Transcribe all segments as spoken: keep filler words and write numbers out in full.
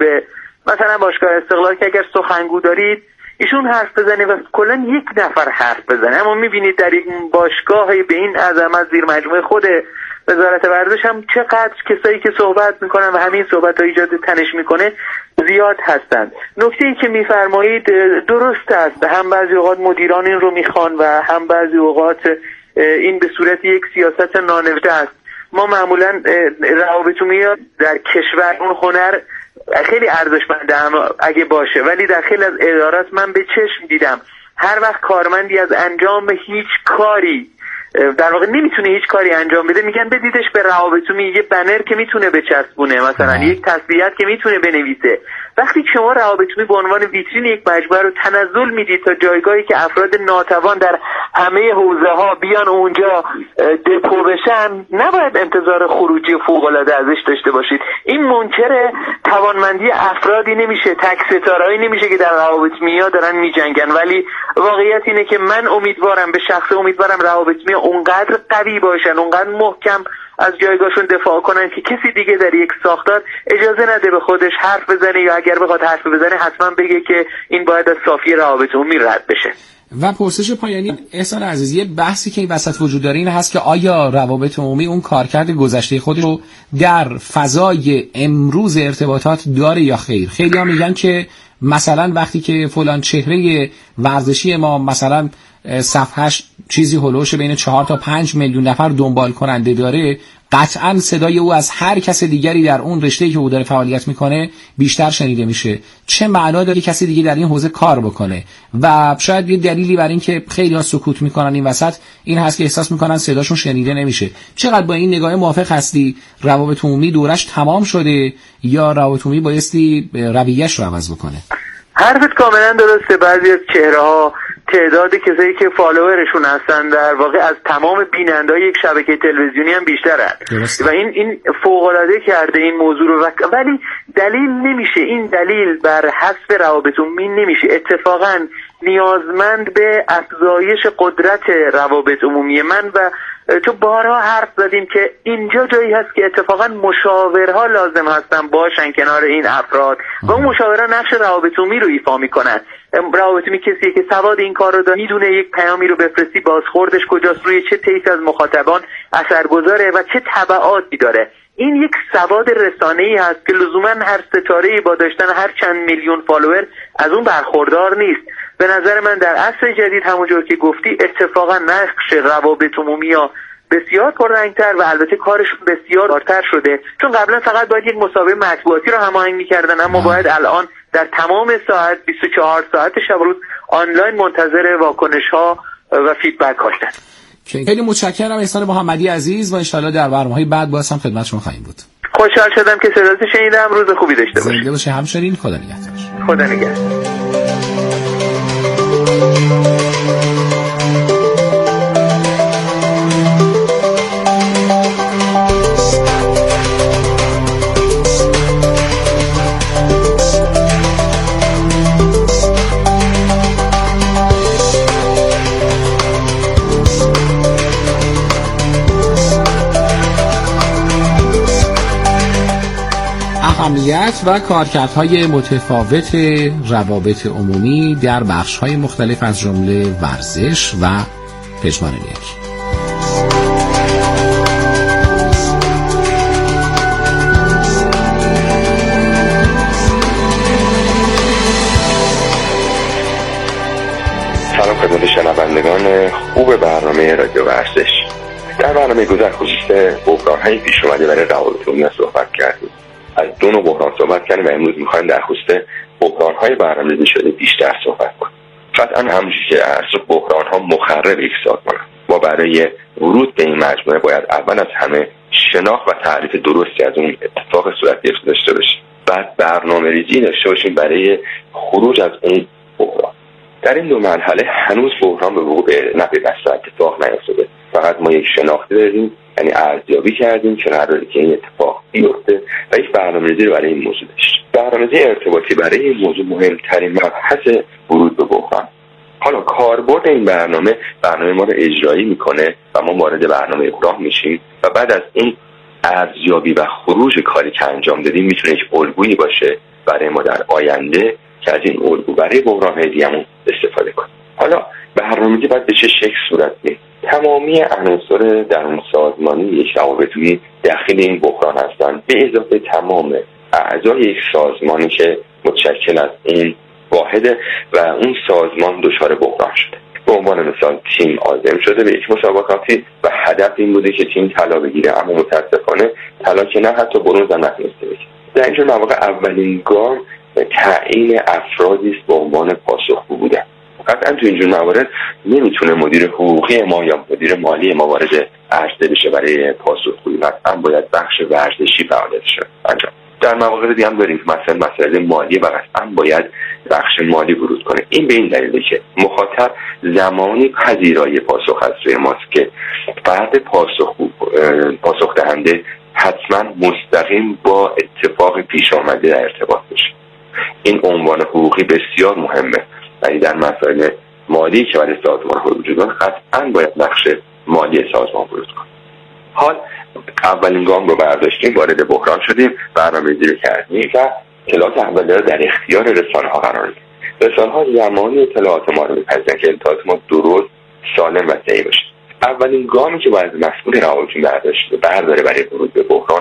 به مثلا باشگاه استقلال که اگر سخنگو دارید ایشون حرف بزنه و کلا یک نفر حرف بزنه، اما میبینید در یک باشگاه به این عظمت زیر مجموعه خود وزارت ورزش هم چقدر کسایی که صحبت میکنن و همین صحبت ها ایجاد تنش میکنه زیاد هستند. نکته‌ای که میفرمایید درست است، هم بعضی اوقات مدیران این رو میخوان و هم بعضی اوقات این به صورت یک سیاست نانوشته است. ما معمولا روابط عمومی در کشور اون هنر خیلی ارزشمنده اگه باشه، ولی در خیلی از ادارات من به چشم دیدم هر وقت کارمندی از انجام هیچ کاری در واقع نمیتونه هیچ کاری انجام بده میگن بدیدش به روابط عمومی، یه بنر که میتونه بچسبونه، مثلا یک تسلیت که میتونه بنویسه. وقتی شما روابط عمومی به عنوان ویترین یک مجموعه رو تنزل میدید تا جایگاهی که افراد ناتوان در همه حوزه ها بیان اونجا دپو بشن، نباید انتظار خروجی فوق العاده ازش داشته باشید. این منکر توانمندی افرادی نمیشه، تک ستارهایی نمیشه که در روابط عمومی دارن میجنگن، ولی واقعیت اینه که من امیدوارم، به شخص امیدوارم روابط عمومی اونقدر قوی باشن، اونقدر محکم از جایگاهشون دفاع کنن که کسی دیگه در یک ساختار اجازه نده به خودش حرف بزنه، یا اگر بخواد حرف بزنه حتما بگه که این باید از صافی روابط عمومی رد بشه. و پرسش پایانی احسان عزیزی، یه بحثی که این وسط وجود داره این هست که آیا روابط عمومی اون کارکرد گذشته خودش رو در فضای امروز ارتباطات داره یا خیر؟ خیلی ها میگن که مثلا وقتی که فلان چهره ورزشی ما مثلا صفحهش چیزی هلوش بین چهار تا پنج میلیون نفر دنبال کننده داره، قطعاً صدای او از هر کس دیگری در اون رشته‌ای که او داره فعالیت میکنه بیشتر شنیده میشه. چه معنا داره کسی دیگه در این حوزه کار بکنه؟ و شاید یه دلیلی بر این که خیلی‌ها سکوت میکنن این وسط این هست که احساس میکنن صداشون شنیده نمیشه. چقدر با این نگاه موافق هستی؟ روابط عمومی دورش تمام شده یا روابط عمومی بایستی رویه‌اش رو عوض بکنه؟ حرفت کاملا درسته. بعضی از چهره‌ها تعداد کسایی که فالوورشون هستن در واقع از تمام بیننده‌های یک شبکه تلویزیونی هم بیشترن و این این فوق‌العاده کرده این موضوع رو، ولی دلیل نمیشه، این دلیل بر حذف روابط عمومی نمیشه. اتفاقا نیازمند به افزایش قدرت روابط عمومی. من و تو بارها حرف زدیم که اینجا جایی هست که اتفاقا مشاورها لازم هستن باشن کنار این افراد و اون مشاورها نقش روابط عمومی رو ایفا میکنن. روابط عمومی کسیه که سواد این کار رو داره، میدونه یک پیامی رو بفرستی بازخوردش کجاست، روی چه طیف از مخاطبان اثرگذاره و چه تبعاتی داره. این یک سواد رسانه‌ای هست که لزوما هر ستاره‌ای با داشتن هر چند میلیون فالوور از اون برخوردار نیست. به نظر من در عصر جدید همونجور که گفتی اتفاقا نقش روابط عمومی ها بسیار پررنگتر و البته کارشون بسیار بارتر شده، چون قبلا فقط باید یک مسابقه مطبوعاتی رو هماهنگ می‌کردن، اما باید الان در تمام ساعت بیست و چهار ساعت شب روز آنلاین منتظر واکنش‌ها و فیدبک هستن. خیلی متشکرم احسان محمدی عزیز و ان شاءالله در برنامه‌های بعد باز هم خدمت شما خواهیم بود. خوشحال شدم که صداتو شنیدم. روز خوبی داشته باشید. زنده باشید همچنین. خدا نگهدار. خدا نگهدار. اهمیت و کارکردهای متفاوت روابط عمومی در بخش‌های مختلف از جمله ورزش و پژمان نیک. سلام خدمت شنوندگان خوب برنامه رادیو ورزش. در برنامه گذشته خصوص بحران‌های پیش اومده برای روابط عمومی صحبت کردیم. از دو نوع بحران صحبت کردیم و امروز می‌خوایم در خصوص بحران‌های برنامه‌ریزی شده بیشتر صحبت کنیم. قطعاً همونجوری که عرض بحران‌ها مخرب یک سازمان. ما برای ورود به این مجموعه باید اول از همه شناخت و تعریف درستی از اون اتفاق صورت گرفته داشته باشیم. بعد برنامه‌ریزی داشته باشیم برای خروج از اون بحران. در این دو مرحله هنوز بحران به وقوع نپیوسته، اتفاق نیفتاده. فقط ما یک شناختی داریم، یعنی ارزیابی کردیم که قراره که این اتفاق بیفته و یک برنامه‌ریزی رو برای این موضوع داشتیم. برنامه‌ریزی ارتباطی برای این موضوع مهمترین مبحث ورود به بحران. حالا کاربرد این برنامه برنامه ما رو اجرایی میکنه و ما وارد برنامه راه میشیم و بعد از این ارزیابی و خروج کاری که انجام دادیم میتونه یک الگویی باشه برای ما در آینده که از این الگو برای بحران‌های دیگه‌مون استفاده کنیم. حالا برنامه‌ریزی باید به چه شکل صورت بگیره؟ تمامی عناصر درون سازمانی یک روابطی داخل این بحران هستند، به اضافه تمام اعضای یک سازمانی که متشکل از این واحده و اون سازمان دچار بحران شده. به عنوان مثال تیم عازم شده به یک مسابقاتی و هدف این بوده که تیم طلا بگیره، اما متاسفانه طلا که نه حتی برنز هم نتونسته بگیره. در اینجور مواقع اولین گام تعیین افرادی است به عنوان پاسخگو بودن. قطعا تو اینجور موارد نمیتونه مدیر حقوقی ما یا مدیر مالی ما وارد عرضه بشه برای پاسخگویی، قطعا باید بخش ورزشی فعالیتش انجام. در مواقع دیگه هم داریم مثلا مسائل مالی و قطعا باید بخش مالی ورود کنه. این به این دلیله که مخاطب زمانی پذیرای پاسخ از سوی ماست که فرد پاسخ پاسخ دهنده حتما مستقیم با اتفاق پیش آمده در ارتباط بشه. این عنوان حقوقی بسیار مهمه، ولی در مسائل مالی که برای سازمان وجود داره قطعا باید بخش مالی سازمان ورود کنه. حال اولین گام رو برداشتیم، وارد بحران شدیم، برنامه‌ریزی رو کردیم و اطلاعات اولیه رو در اختیار رسانه‌ها قرار دادیم. رسانه‌ها زمانی اطلاعات ما رو می‌پذیرن که اطلاعات ما درست، سالم و صحیح باشه. اولین گامی که باید مسئول روابط برداشته برداره برای ورود به بحران،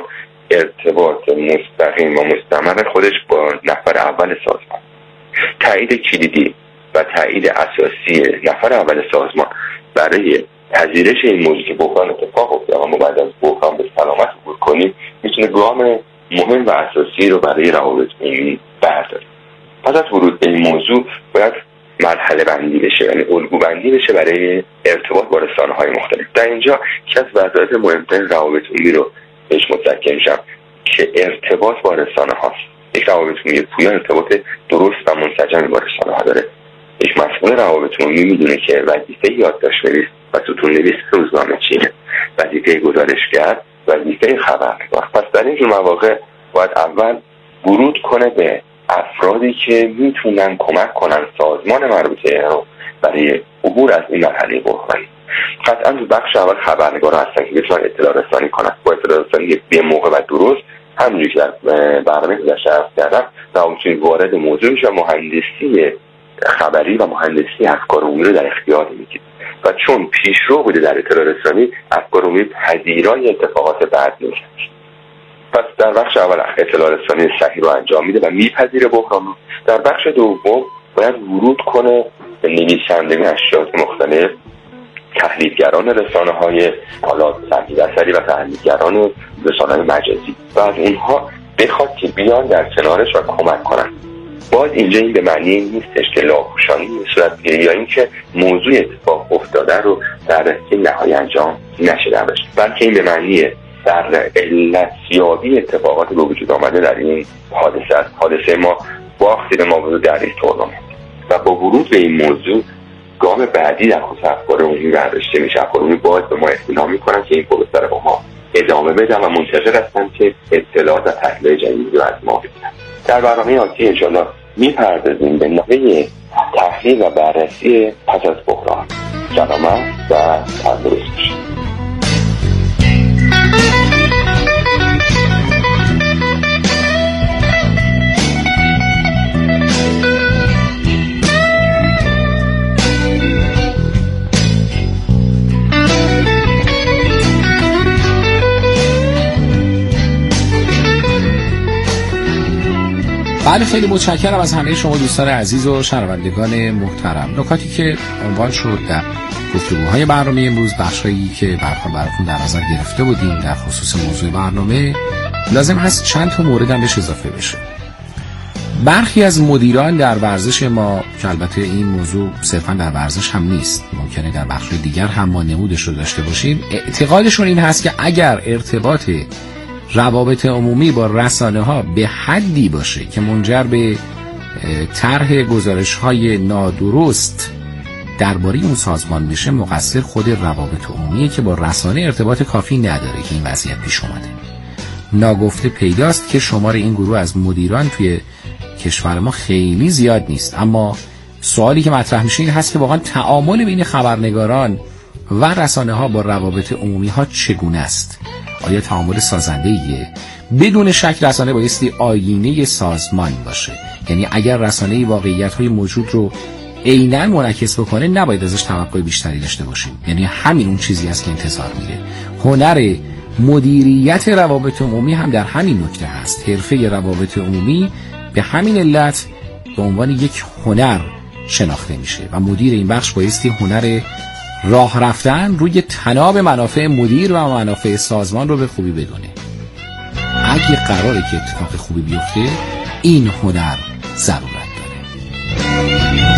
ارتباط مستقیم و مستمر خودش با نفر اول سازمان. تایید کلیدی و تایید اساسی نفر اول سازمان برای پذیرش این موضوع که بحران اتفاق افتاد و ما بعد از بحران به سلامت عبور کنیم میتونه گام مهم و اساسی رو برای روابط عمومی برداره. پس از ورود به این موضوع باید مرحله بندی بشه، یعنی الگو بندی بشه برای ارتباط با رسانه‌های مختلف. در اینجا یکی از وظایف مهمترین روابط عمومی رو بهش متکی میشم که ارتباط با رسانه‌هاست. یک روابط عمومی پویا ارتباط درست و منسجمی با رسانه‌ها داره. یک مسئول روابط عمومی میدونه که وظیفه یادداشت‌نویس و ستون‌نویس روزنامه چیه، وظیفه گزارشگر، وظیفه خبرنگار. پس در این جور مواقع باید اول ورود کنه به افرادی که میتونن کمک کنن سازمان مربوطه رو برای عبور از این مرحله بحرانی. قطعا تو بخش اول خبرنگار هستن که بتونن اطلاع رسانی کنن، با اطلاع رسانی به موقع و درست. همونجوری که در برنامه گذشته عرض کردم روابط وارد موضوع میشه، مهندسی خبری و مهندسی افکار عمومی رو در اختیار میگیره و چون پیشرو بوده در اطلاع رسانی، افکار عمومی پذیرای اتفاقات بعد میشه. پس در بخش اول اطلاع رسانی صحیح رو انجام میده و میپذیره بحران رو. در بخش دوم باید ورود کنه به نویسندگان اشیاء مختلف، تحلیلگران رسانه‌های حالا تحلیل اثری و تحلیلگران رسانه‌های مجازی و از اونها بخواد که بیان در کنارش و کمک کنن. باز اینجا این به معنی نیستش که لاپوشانی صورت بگیره یا اینکه موضوع اتفاق افتاده رو در این نهایی انجام نشه در بشه، بلکه این به معنی در علتیابی اتفاقات به وجود آمده در این حادثه است. حادثه ما باختی به ما بود در این تورنمنت و با ورود به این موضوع گام بعدی در خصوص افکار عمومی برداشته میشه. افکار عمومی باید به ما اطمینان میکنن که این پروسه رو با ما ادامه بدن و منتظر هستن که اطلاعات و تحلیل جدیدی رو از ما بگیرن. در برنامه آتی انشاءالله میپردازیم به نحوه تحلیل و بررسی پس از بحران. سلامت و تندرست باشید. بله، خیلی متشکرم از همه شما دوستان عزیز و شنوندگان محترم. نکاتی که عنوان شد در گفتگوهای برنامه امروز، بخشایی که براتون براتون در نظر گرفته بودیم در خصوص موضوع برنامه، لازم هست چند تا مورد هم بهش اضافه بشه. برخی از مدیران در ورزش ما، که البته این موضوع صرفا در ورزش هم نیست، ممکنه در بخش دیگر هم ما نمودش رو داشته باشیم، اعتقادشون این هست که اگر ارتباط روابط عمومی با رسانه ها به حدی باشه که منجر به طرح گزارش های نادرست درباره اون سازمان بشه، مقصر خود روابط عمومیه که با رسانه ارتباط کافی نداره که این وضعیت پیش اومده. ناگفته پیداست که شمار این گروه از مدیران توی کشور ما خیلی زیاد نیست، اما سوالی که مطرح میشه این هست که واقعا تعامل بین خبرنگاران و رسانه ها با روابط عمومی ها چگونه است؟ آیا تعامل سازنده‌ایه؟ بدون شک رسانه بایستی آینه سازمان باشه. یعنی اگر رسانه واقعیت‌های موجود رو عیناً منعکس بکنه نباید ازش توقع بیشتری داشته باشیم. یعنی همین اون چیزی است که انتظار میره. هنر مدیریت روابط عمومی هم در همین نکته هست. حرفه روابط عمومی به همین علت به عنوان یک هنر شناخته میشه و مدیر این بخش بایستی هنر راه رفتن روی تناب منافع مدیر و منافع سازمان رو به خوبی بدونه. اگه قراره که اتفاق خوبی بیفته این هنر ضرورت داره.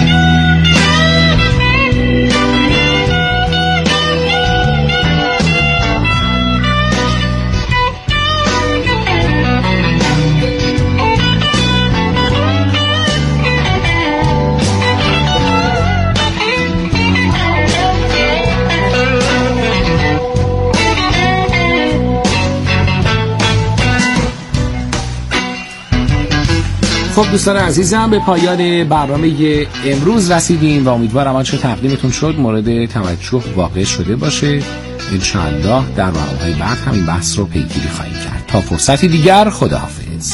خب دوستان عزیزم به پایان برنامه امروز رسیدیم و امیدوارم آنچه تقدیمتون شد مورد توجه واقع شده باشه. انشاءالله در برنامه‌های بعد هم این بحث رو پیگیری خواهیم کرد. تا فرصتی دیگر، خداحافظ.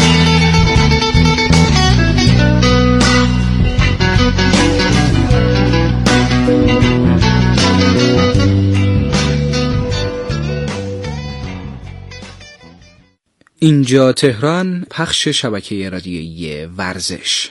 اینجا تهران، پخش شبکه رادیویی ورزش.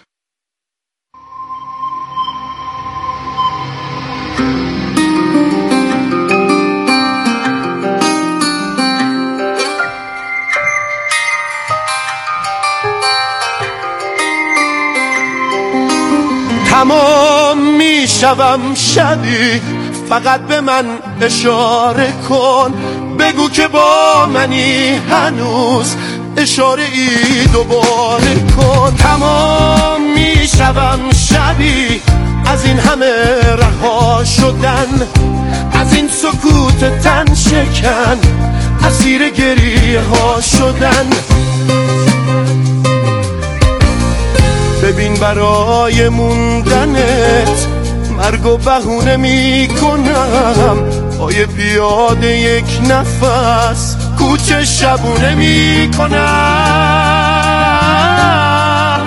تمام می شوم شبی، فقط به من اشاره کن، بگو که با منی هنوز، اشاره ای دوباره کن. تمام می شوم شبی از این همه رها شدن، از این سکوت تن شکن، اسیر گریه ها شدن. ببین برای موندنت مرگ و بهونه می کنم، پای پیاده یک نفس کوچه شبونه می کنم.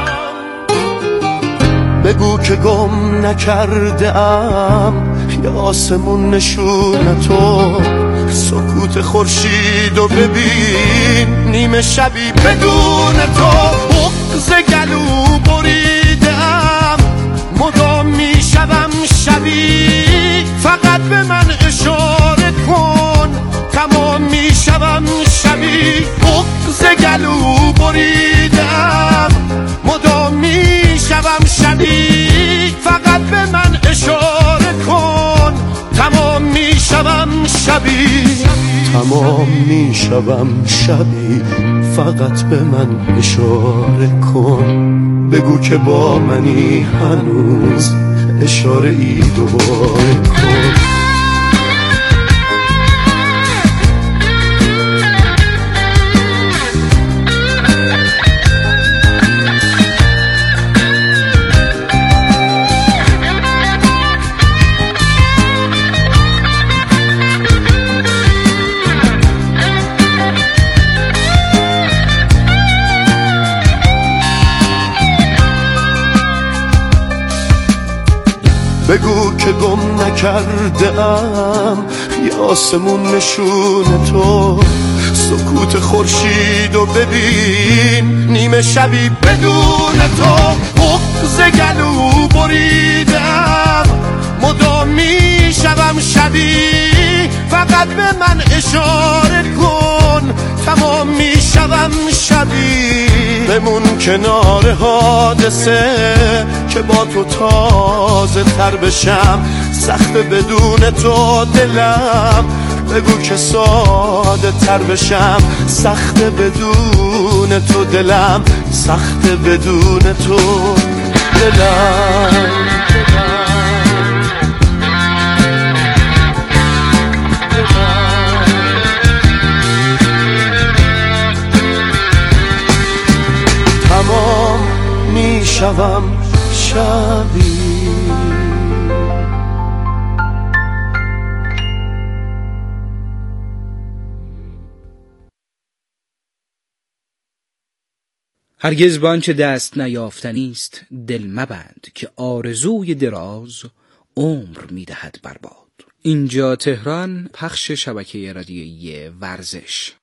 بگو که گم نکرده ام یا آسمون نشون تو، سکوت خورشید و ببین نیمه شبی بدون تو. بغض گلو بریدم مدام می شوم شبی، فقط به من اشاره کن، تمام می شوم شبی. بغض گلو بریدم مدام می شوم شبی، فقط به من اشاره کن، تمام می شوم شبی. تمام می شوم شبی، فقط به من اشاره کن، بگو که با منی هنوز، اشاره ای دوباره کن. بگو که گم نکرده ام یا آسمون نشون تو، سکوت خورشید و ببین نیمه شبی بدون تو. بغض گلو بریدم مدام می شوم شبی، فقط به من اشاره کن، تمام می شوم شبی. بمون کنار حادثه که با تو تازه تر بشم، سخت بدون تو دلم، بگو که ساده تر بشم، سخت بدون تو دلم، سخت بدون تو دلم. تمام می شوم شبی. هرگز بانچه دست نیافتنی است دل مبند، که آرزوی دراز عمر میدهد برباد. اینجا تهران، پخش شبکه رادیویی ورزش.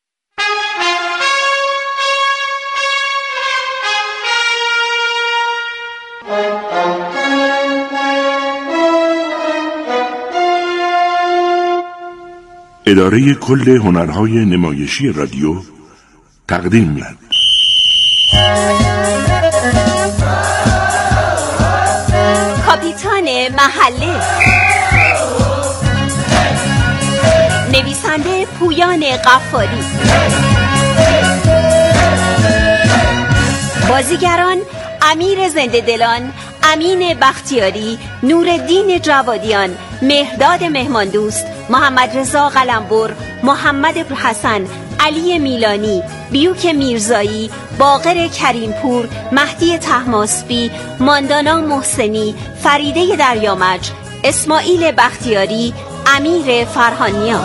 اداره کل هنرهای نمایشی رادیو تقدیم می‌کند. کاپیتان محله، نویسنده پویان غفاری، بازیگران امیر زنده دلان، امین بختیاری، نورالدین جوادیان، مهرداد مهماندوست، محمد رضا قلمبر، محمد ابوالحسن، علی میلانی، بیوک میرزایی، باقر کریمپور، مهدی طهماسبی، ماندانا محسنی، فریده دریامج، اسماعیل بختیاری، امیر فرهانیان.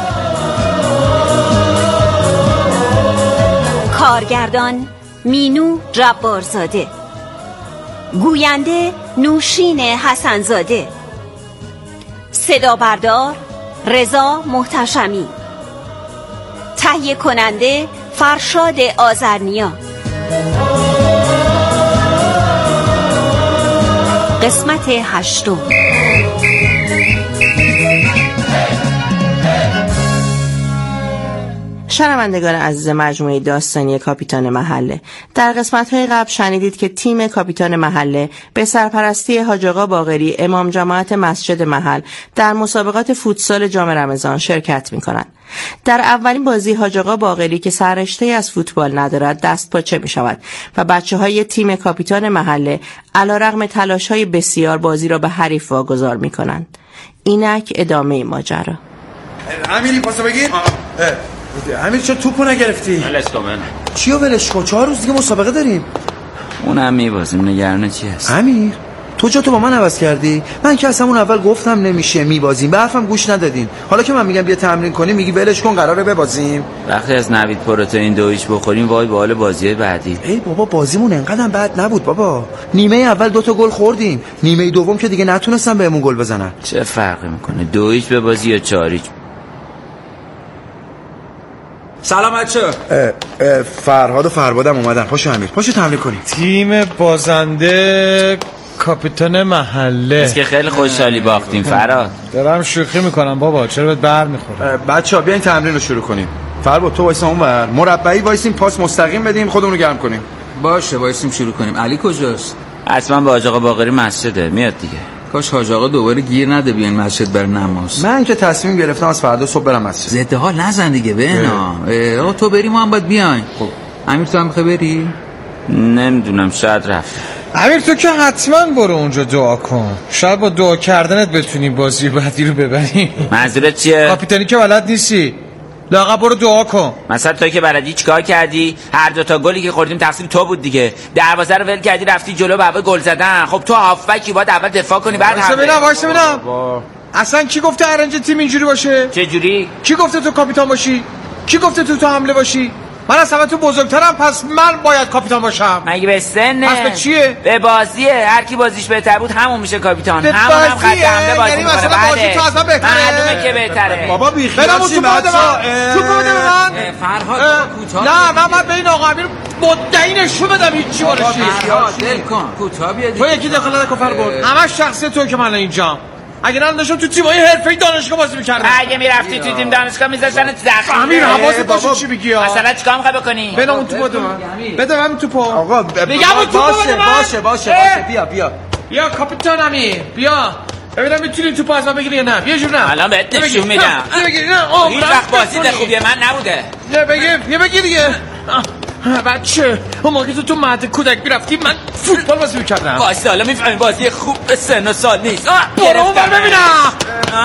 کارگردان مینو جبارزاده، گوینده نوشین حسنزاده، صدا بردار رضا محتشمی، تهیه کننده فرشاد آذرنیا. قسمت هشتم. شنوندگان عزیز مجموعه داستانی کاپیتان محله، در قسمت‌های قبل شنیدید که تیم کاپیتان محله به سرپرستی حاج آقا باقری، امام جماعت مسجد محل، در مسابقات فوتسال جام رمضان شرکت می‌کنند. در اولین بازی حاج آقا باقری که سررشته از فوتبال ندارد دست پاچه می‌شود و بچه‌های تیم کاپیتان محله علیرغم تلاش‌های بسیار بازی را به حریف واگذار می‌کنند. اینک ادامه ماجرا. امیری پاسو بگیر. امیر چرا توپو نگرفتی؟ ولش کن من. چیو ولش کن؟ چهار روز دیگه مسابقه داریم. اونم میبازیم، نگران چی هست؟ امیر تو جا تو با من عوض کردی؟ من که اصلا اون اول گفتم نمیشه میبازیم، به حرفم گوش ندادین. حالا که من میگم بیا تمرین کنیم میگی ولش کن قراره ببازیم. وقتی از نوید پروتئین دویش بخوریم وای به حال بازی بعدی. ای بابا بازیمون انقدرم بد نبود بابا. نیمه اول دو تا گل خوردیم، نیمه دوم که دیگه نتونستن بهمون گل بزنن. چه فرقی میکنه دویش ببازی یا چاریش؟ سلام بچه. فرهاد و فربادم اومدن. خوش امیر خوش تمرین کنیم. تیم بازنده کاپیتان محله. بس که خیلی خوشحالی باختیم فرهاد. دارم شوخی میکنم بابا، چرا بهت بر میخوره؟ بچه‌ها بیاین تمرین رو شروع کنیم. فرباد تو وایسا اونور، مربعی وایسیم پاس مستقیم بدیم خودمون رو گرم کنیم. باشه وایسیم شروع کنیم. علی کجاست؟ حتما با حاج آقا باقری مسجده، میاد دیگه. کاش حاج آقا دوباره گیر نده بیان مسجد بر نماز. من که تصمیم گرفتم از فردا صبح برم مسجد. زده حال نزن دیگه بهنا. آقا تو بری ما هم باید بیاین. خب امیر تو هم میخوای بری؟ نمیدونم شاید رفت. امیر تو که حتما برو اونجا دعا کن، شاید با دعا کردنت بتونی بازی بعدی رو ببری. منظورت چیه؟ کاپیتانی که بلد نیستی، لااقل برو دعا کن. مثلا توی که بلدی چیکار کردی؟ هر دو تا گلی که خوردیم تقصیر تو بود دیگه. دروازه رو ول کردی رفتی جلو به گل زدن. خب تو هافبکی باید اول دفاع کنی بعد حمله. وایسا ببینم وایسا ببینم. اصلا کی گفته ارنج تیم اینجوری باشه؟ چه جوری؟ کی گفته تو کاپیتان باشی؟ کی گفته تو تو حمله باشی؟ من از همه تو بزرگترم، پس من باید کاپیتان باشم. مگه به سنه؟ پس به چیه؟ به بازیه. هر کی بازیش بهتر بود همون میشه کاپیتان. همون هم خط حمله بازی یعنی میکنه. بله تو اصلا بهتره. معلومه که بهتره. بابا بیخیال تو بده من. تو بده من. فرهاد کوتاه. نه من باید به این آقا امیر مدعی نشون بدم هیچی بارشی. فرهاد دل کن. کوتاه بیا دیگه. تو یکی دخالت کن فرهاد. همش شخصی تو که من اینجام. اگه نه داشتم تو تیمای حرفه‌ای دانشگاه بازی می‌کردم. اگه میرفتی تو تیم دانشگاه میذاشتن تو داخل. امیر حواست باشه چی بگی ها. مثلا چیکار می‌خوای بکنی؟ بده اون توپو بده من. بده من توپو. آقا میگم اون توپو بده من. باشه باشه باشه بیا بیا. بیا کاپیتان امیر بیا. ببینم میتونی توپو از من بگیری یا نه. بیا جور نه. الان بهت نشون میدم. بگیر نه. اوه هیچ وقت بازی خوبیه من نبوده. نه بگیر بیا بگیر دیگه. بچه اون موقعی تو تو مهد کودک میرفتی من فوتبال بازی میکردم. واسه حالا میفهمی بازی خوب به سن و سال نیست. برو اون بر ببینم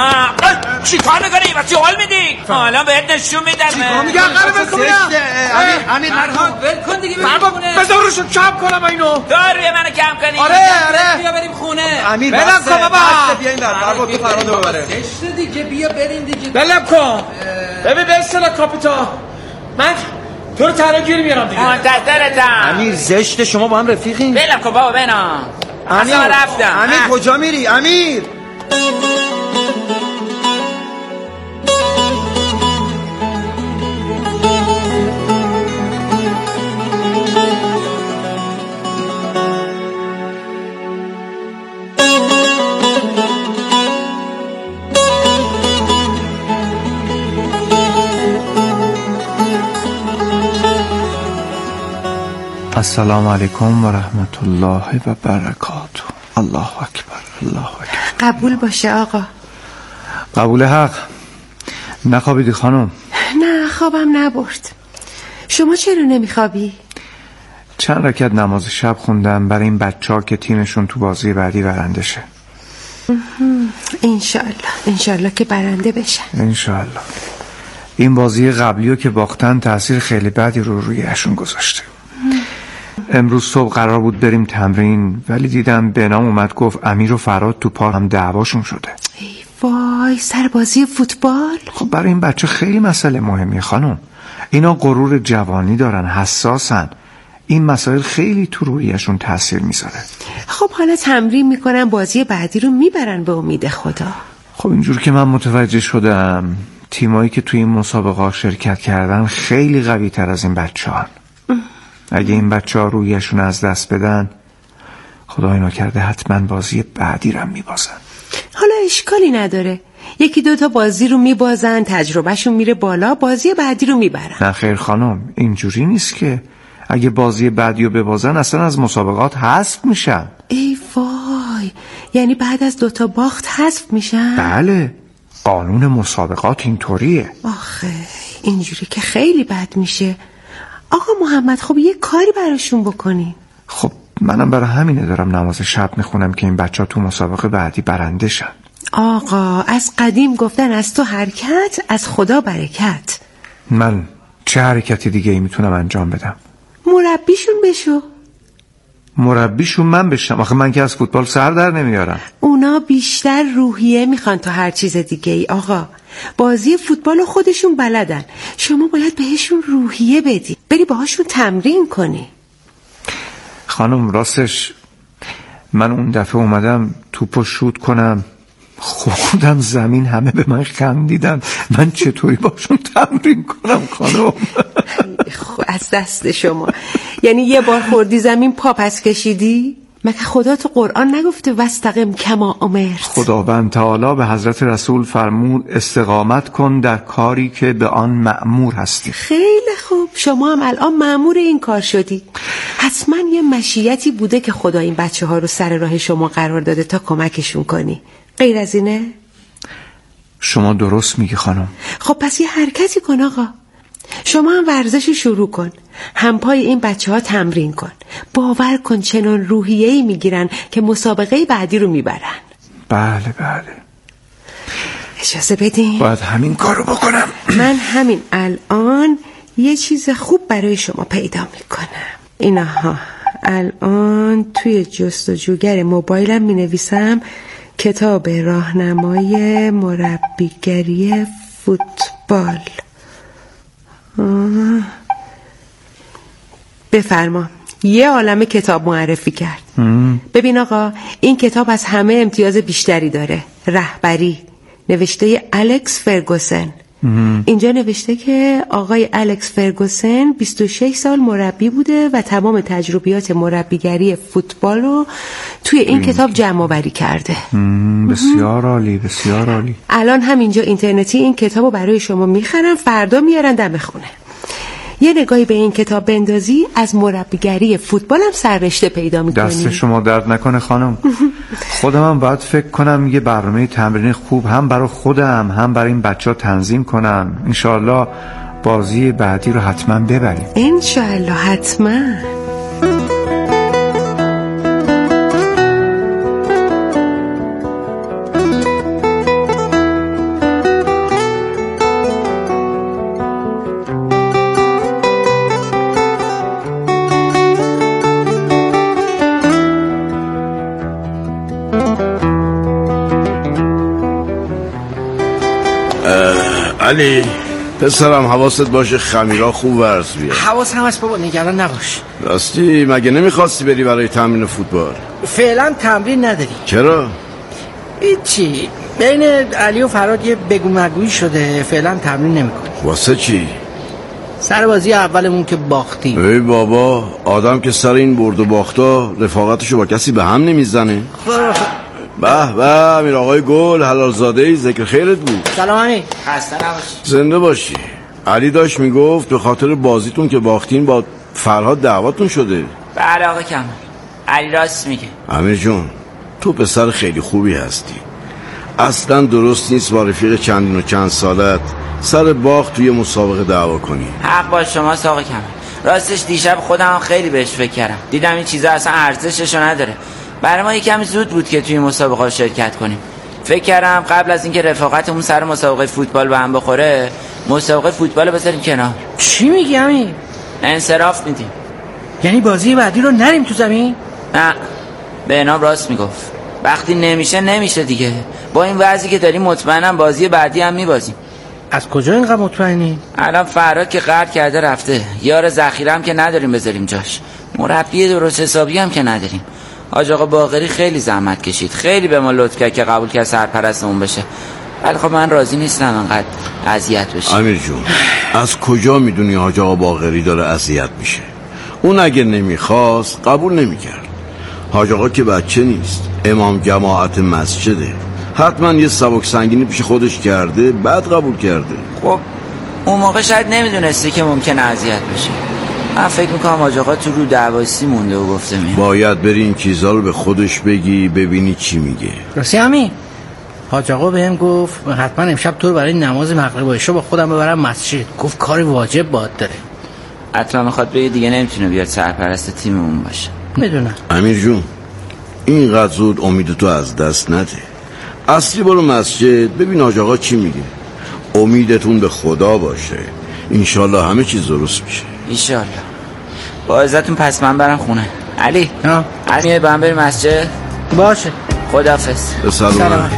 چی کار میکنی؟ بچه حال میدی؟ حالا بهت نشون میدم. چی کار میگه؟ قرار بکن بینم امیر امیر فرهاد ول کن دیگه. فرهاد بذار روشو کم کنم اینو. دار روی منو کم کنی. آره آره بیا بریم خونه. امیر بلم کن بابا. بیا این بر فرهاد تو فرهاد ببره. زشت دیگه بیا بریم دیگه. بلم کن. ببین به اصطلاح کاپیتان من تو رو تنها گیر میارم دیگه. منتظرتم. امیر زشت، شما با هم رفیقین؟ بلم کن بابا بنا. امیر رفتم. امیر کجا میری؟ امیر السلام علیکم و رحمت الله و برکاته. الله اکبر، الله اکبر. قبول باشه آقا. قبول حق. نخوابیدی خانم؟ نه خوابم نبرد. شما چرا نمیخوابی؟ چند رکعت نماز شب خوندم برای این بچه ها که تیمشون تو بازی بعدی برنده شه. انشالله انشالله که برنده بشن. انشالله. این بازی قبلی رو که باختن تأثیر خیلی بدی رو رویشون گذاشته. امروز صبح قرار بود بریم تمرین، ولی دیدم بنام اومد گفت امیر و فراد تو پارک هم دعواشون شده. ای وای، سر بازی فوتبال؟ خب برای این بچه خیلی مسئله مهمی خانم. اینا غرور جوانی دارن، حساسن. این مسائل خیلی تو رویشون تاثیر میذاره. خب حالا تمرین میکنن، بازی بعدی رو میبرن به امید خدا. خب اینجور که من متوجه شدم تیمایی که توی این مسابقه شرکت کردن خیلی قوی تر از این بچه هن. اگه این بچه ها رویشون از دست بدن، خدای نکرده حتما بازی بعدی رو میبازن. حالا اشکالی نداره، یکی دوتا بازی رو میبازن، تجربهشون میره بالا، بازی بعدی رو میبرن. نه خیر خانم، اینجوری نیست که. اگه بازی بعدی رو ببازن اصلا از مسابقات حذف میشن. ای وای، یعنی بعد از دوتا باخت حذف میشن؟ بله، قانون مسابقات اینطوریه. آخه اینجوری که خیلی بد میشه. آقا محمد خب یه کاری براشون بکنی. خب منم برای همینه دارم نماز شب میخونم که این بچه ها تو مسابقه بعدی برنده شن. آقا از قدیم گفتن از تو حرکت از خدا برکت. من چه حرکتی دیگه ای میتونم انجام بدم؟ مربیشون بشو. مربیشون من بشم؟ آخه من که از فوتبال سر در نمیارم. اونا بیشتر روحیه میخوان تا هر چیز دیگه ای آقا. بازی فوتبال خودشون بلدن، شما باید بهشون روحیه بدی، بری باهاشون تمرین کنی. خانم راستش من اون دفعه اومدم توپو شوت کنم، خودم زمین همه به من خندیدن. من چطوری باشون تمرین کنم خانم؟ از دست شما. یعنی یه بار خوردی زمین پا پس کشیدی؟ مگه خدا تو قرآن نگفته واستقم کما امرت؟ خداوند تعالی به حضرت رسول فرمود استقامت کن در کاری که به آن مأمور هستی. خیلی خوب، شما هم الان مأمور این کار شدی. حتما یه مشیتی بوده که خدا این بچه ها رو سر راه شما قرار داده تا کمکشون کنی. غیر از اینه؟ شما درست میگی خانم. خب پس یه حرکتی کن آقا. شما هم ورزش شروع کن، هم پای این بچه ها تمرین کن. باور کن چنان روحیه‌ای میگیرن که مسابقه بعدی رو میبرن. بله بله، اجازه بدین باید همین کارو بکنم. من همین الان یه چیز خوب برای شما پیدا میکنم. اینها الان توی جستجوگر موبایلم مینویسم کتاب راهنمای مربیگری فوتبال. آه. بفرما. یه عالمه کتاب معرفی کرد. مم. ببین آقا، این کتاب از همه امتیاز بیشتری داره. رهبری، نوشته الکس فرگوسن. مم. اینجا نوشته که آقای الکس فرگوسن بیست و شش سال مربی بوده و تمام تجربیات مربیگری فوتبال رو توی این کتاب جمع آوری کرده. بسیار عالی، بسیار عالی. الان همینجا اینترنتی این کتاب رو برای شما میخرن، فردا میارن دم خونه. یه نگاهی به این کتاب بندازی، از مربیگری فوتبال هم سررشته پیدا میکنی. دست شما درد نکنه خانم. خودم هم باید فکر کنم یه برنامه تمرین خوب هم برای خودم هم برای این بچه ها تنظیم کنم. انشاءالله بازی بعدی رو حتما ببریم. انشاءالله حتما. علی پسرم حواست باشه خمیرا خوب ورز بیاد. حواس هم هست بابا، نگران نباش. راستی مگه نمیخواستی بری برای تمرین فوتبال؟ فعلا تمرین نداری. چرا؟ هیچی، بین علی و فراد یه بگو مگویی شده، فعلا تمرین نمیکنی. واسه چی؟ سر بازی اولمون که باختیم. ای بابا، آدم که سر این برد و باختا رفاقتشو با کسی به هم نمیزنه. به به امیر آقای گل، حلال زاده ای، ذکر خیرت بود. سلام امیر. خسته نباشی. زنده باشی. علی داشت میگفت به خاطر بازیتون که باختین با فرهاد دعواتون شده. بله آقا کمال، علی راست میگه. امیر جون، تو پسر خیلی خوبی هستی. اصلا درست نیست با رفیق چندین و چند سالت سر باخت توی مسابقه دعوا کنی. حق با شماست آقا کمال. راستش دیشب خودم خیلی بهش فکر کردم، دیدم این چیزا اصلا ارزششو نداره. برای ما یکم زود بود که توی مسابقه شرکت کنیم. فکر کردم قبل از اینکه رفاقتمون سر مسابقه فوتبال به هم بخوره، مسابقه فوتبال بذاریم کنار. چی میگی امیر؟ انصراف میدیم. یعنی بازی بعدی رو نریم تو زمین؟ نه، به انام راست میگفت. وقتی نمیشه نمیشه دیگه. با این وضعی که داریم مطمئنم بازی بعدی هم میبازیم. از کجا اینقدر مطمئنی؟ الان فراد که قرد کرده رفته، یار ذخیره هم که نداریم بذاریم جاش، مربی درست حسابی هم که نداریم. حاج آقا باقری خیلی زحمت کشید، خیلی به ما لطف کرد که قبول کرد سرپرستمون بشه، ولی خب من راضی نیستم انقدر اذیت بشه. امیر جون، از کجا میدونی حاج آقا باقری داره اذیت میشه؟ اون اگه نمیخواست قبول نمیکرد. حاج آقا که بچه نیست، امام جماعت مسجده، حتما یه سبک سنگینی پیش خودش کرده بعد قبول کرده. خب اون موقع شاید نمیدونستی که ممکنه اذیت بشه. من فکر میکنم حاج آقا تو رو دعواسی مونده و گفته می باید بری این چیزا رو به خودش بگی ببینی چی میگه. راستی همین حاج آقا بهم گفت حتما امشب تو رو برای نماز مغرب و عشا با خودم ببرم مسجد. گفت کار واجب باد داره. حتما میخواد بگه دیگه نمیتونه بیاد سرپرست تیممون باشه. میدونم. امیر جون، اینقدر زود امیدتو از دست نده. اصلی برو مسجد ببین حاج آقا چی میگه. امیدتون به خدا باشه، انشالله همه چیز درست میشه. انشالله. با عزتون پس من برم خونه. علی ها علی با هم بریم مسجد. باشه. خداحافظ. به سلامت.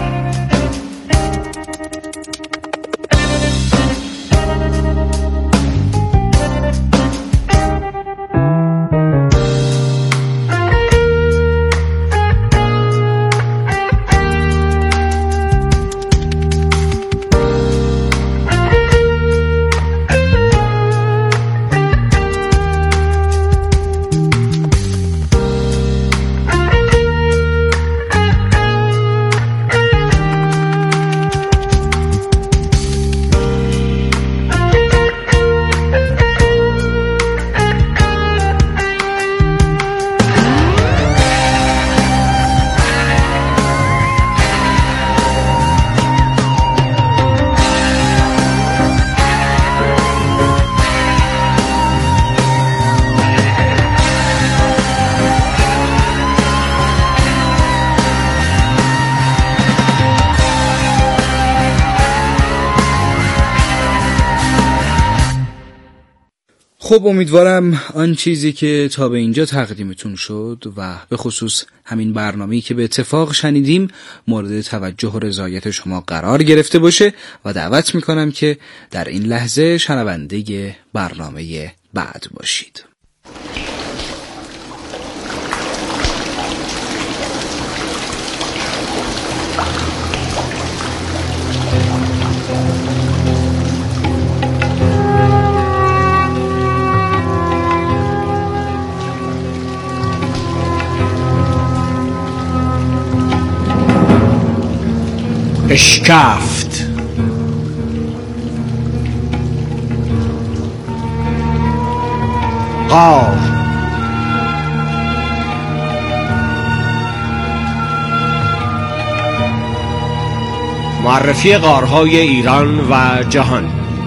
خب امیدوارم آن چیزی که تا به اینجا تقدیمتون شد و به خصوص همین برنامه‌ای که به اتفاق شنیدیم مورد توجه و رضایت شما قرار گرفته باشه و دعوت میکنم که در این لحظه شنونده برنامه بعد باشید. اشکفت قار معرفی غارهای ایران و جهان.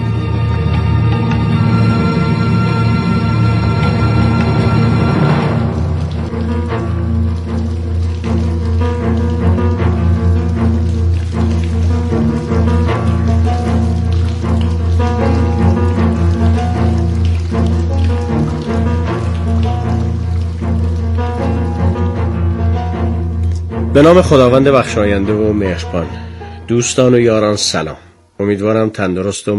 به نام خداوند بخشاینده و مهربان. دوستان و یاران سلام. امیدوارم تندرست و